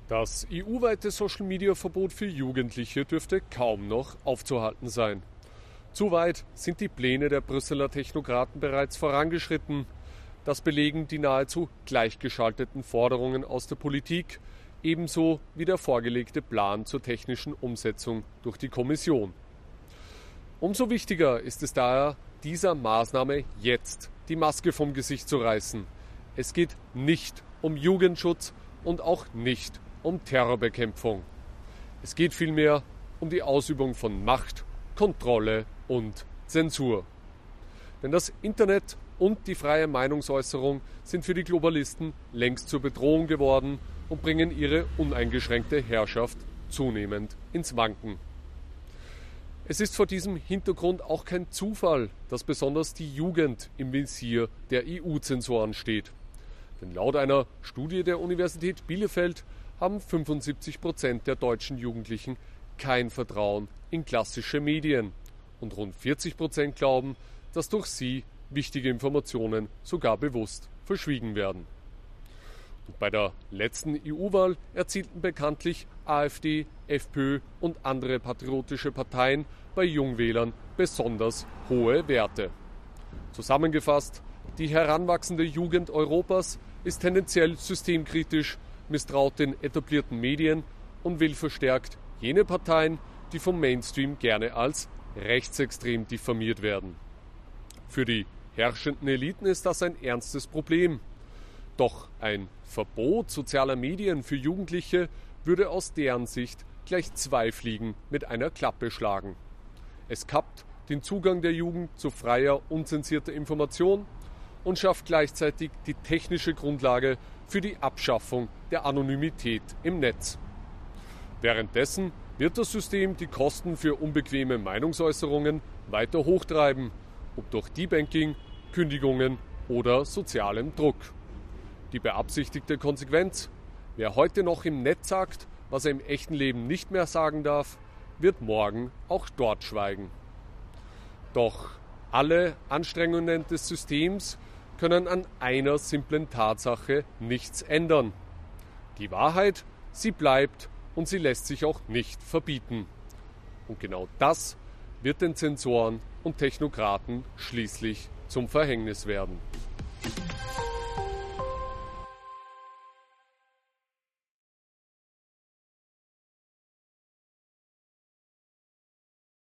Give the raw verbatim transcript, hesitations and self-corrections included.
Das E U-weite Social-Media-Verbot für Jugendliche dürfte kaum noch aufzuhalten sein. Zu weit sind die Pläne der Brüsseler Technokraten bereits vorangeschritten. Das belegen die nahezu gleichgeschalteten Forderungen aus der Politik, ebenso wie der vorgelegte Plan zur technischen Umsetzung durch die Kommission. Umso wichtiger ist es daher, dieser Maßnahme jetzt die Maske vom Gesicht zu reißen. Es geht nicht um Jugendschutz und auch nicht um Terrorbekämpfung. Es geht vielmehr um die Ausübung von Macht, Kontrolle und Zensur. Denn das Internet und die freie Meinungsäußerung sind für die Globalisten längst zur Bedrohung geworden und bringen ihre uneingeschränkte Herrschaft zunehmend ins Wanken. Es ist vor diesem Hintergrund auch kein Zufall, dass besonders die Jugend im Visier der E U-Zensoren steht. Denn laut einer Studie der Universität Bielefeld haben fünfundsiebzig Prozent der deutschen Jugendlichen kein Vertrauen in klassische Medien und rund vierzig Prozent glauben, dass durch sie wichtige Informationen sogar bewusst verschwiegen werden. Und bei der letzten E U-Wahl erzielten bekanntlich AfD, FPÖ und andere patriotische Parteien bei Jungwählern besonders hohe Werte. Zusammengefasst, die heranwachsende Jugend Europas ist tendenziell systemkritisch, misstraut den etablierten Medien und will verstärkt jene Parteien, die vom Mainstream gerne als rechtsextrem diffamiert werden. Für die herrschenden Eliten ist das ein ernstes Problem. Doch ein Verbot sozialer Medien für Jugendliche würde aus deren Sicht gleich zwei Fliegen mit einer Klappe schlagen. Es kappt den Zugang der Jugend zu freier, unzensierter Information und schafft gleichzeitig die technische Grundlage für die Abschaffung der Anonymität im Netz. Währenddessen wird das System die Kosten für unbequeme Meinungsäußerungen weiter hochtreiben, ob durch Debanking, Kündigungen oder sozialem Druck. Die beabsichtigte Konsequenz: Wer heute noch im Netz sagt, was er im echten Leben nicht mehr sagen darf, wird morgen auch dort schweigen. Doch alle Anstrengungen des Systems können an einer simplen Tatsache nichts ändern. Die Wahrheit, sie bleibt und sie lässt sich auch nicht verbieten. Und genau das wird den Zensoren und Technokraten schließlich zum Verhängnis werden.